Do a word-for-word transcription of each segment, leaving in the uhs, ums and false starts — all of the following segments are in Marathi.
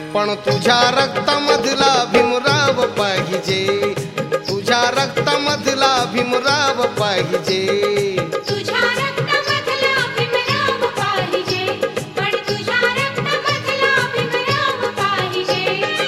पण तुझ्या रक्तामधला भीमराव पाहिजे, तुझ्या रक्तामधला भीमराव पाहिजे, तुझ्या रक्तामधला भीमराव पाहिजे, पण तुझ्या रक्तामधला भीमराव पाहिजे.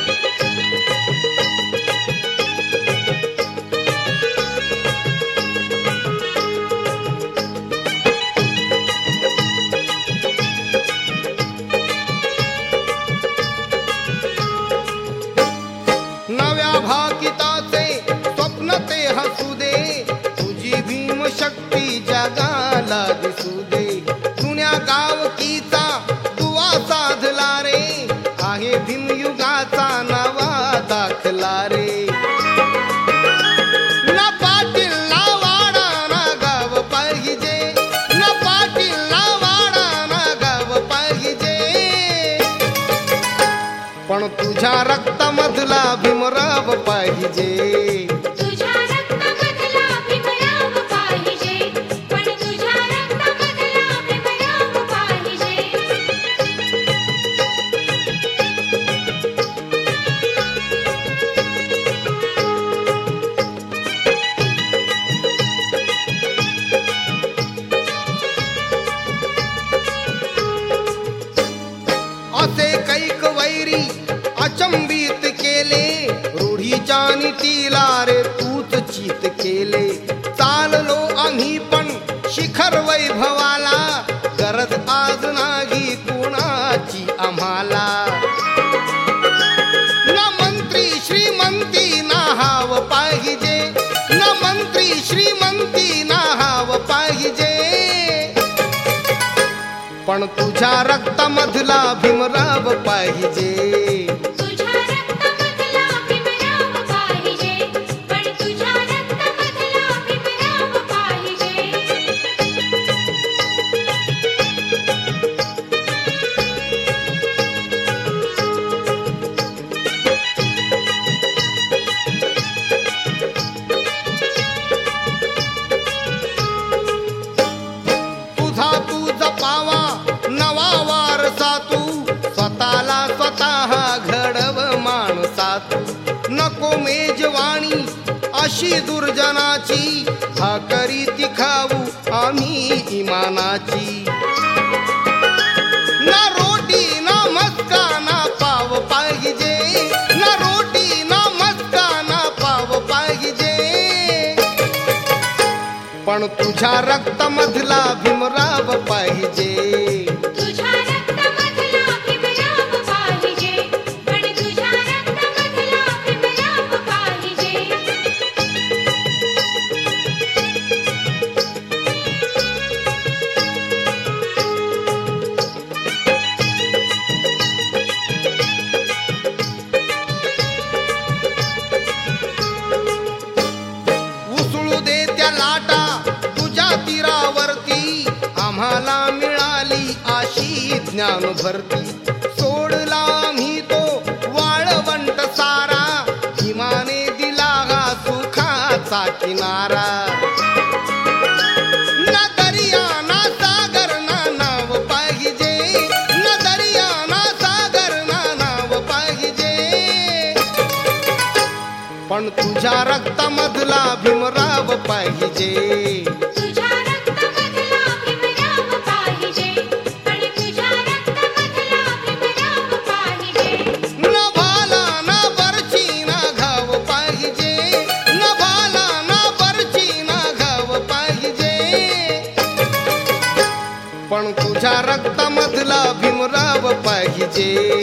नव्या भाकिताचे स्वप्न ते हसू दे, तुझी भीम शक्ती जगाला दिसू दे. जुन्या गावकीचा दुवा साधला रे, आहे भीमयुगाचा नवा दाखला रे. न पाटील ना वाडा ना गाव पाहिजे, न पाटील ना वाडा ना गाव पाहिजे, पण तुझ्या रक्तामधला भीमराव पाहिजे, तुझ्या रक्तामधला भीमराव पाहिजे, पण तुझ्या रक्तामधला भीमराव पाहिजे. असे कैक वैरी अचंबित केले, रूढीच्या नीतीला रे तूच चित केले. चाललो आम्ही पण शिखर वैभवाला, गरज आज नाही कुणाची आम्हाला. न मंत्री श्रीमंती नाहाव पाहिजे, न मंत्री श्रीमंती नाहाव पाहिजे, पण तुझ्या रक्तामधला भीमराव पाहिजे, तुझ्या रक्तामधला भीमराव पाहिजे, पण तुझ्या रक्तामधला भीमराव पाहिजे. तुझा तू जपावा नवा वारसा, तू स्वतःला स्वतः घडव माणसा. तू नको मेजवाणी अशी दुर्जनाची, हा करीती खाऊ आम्ही इमानाची. ना रोटी ना मस्का ना पाव पाहिजे, ना रोटी ना मस्का ना पाव पाहिजे, पण तुझ्या रक्तामधला भीमराव पाहिजे, तुझ्या रक्तामधला भीमराव पाहिजे, पण तुझ्या रक्तामधला भीमराव पाहिजे. उसळू दे त्या लाटा तुझ्या तीरावरती, आम्हाला मिळाली अशी ज्ञान भरती. सोडला आम्ही तो वाळवंट सारा, भीमाने दिला हा सुखाचा किनारा. ना दर्या ना सागर ना नाव पाहिजे, ना दर्या ना सागर ना नाव पाहिजे, पण तुझ्या रक्तामधला भीमराव पाहिजे, तुझ्या रक्तामधला भीमराव पाहिजे, पण तुझ्या रक्तामधला भीमराव पाहिजे. न भाला ना बरची ना घाव पाहिजे, न भाला ना बरची ना घाव पाहिजे, पण तुझ्या रक्तामधला भीमराव पाहिजे.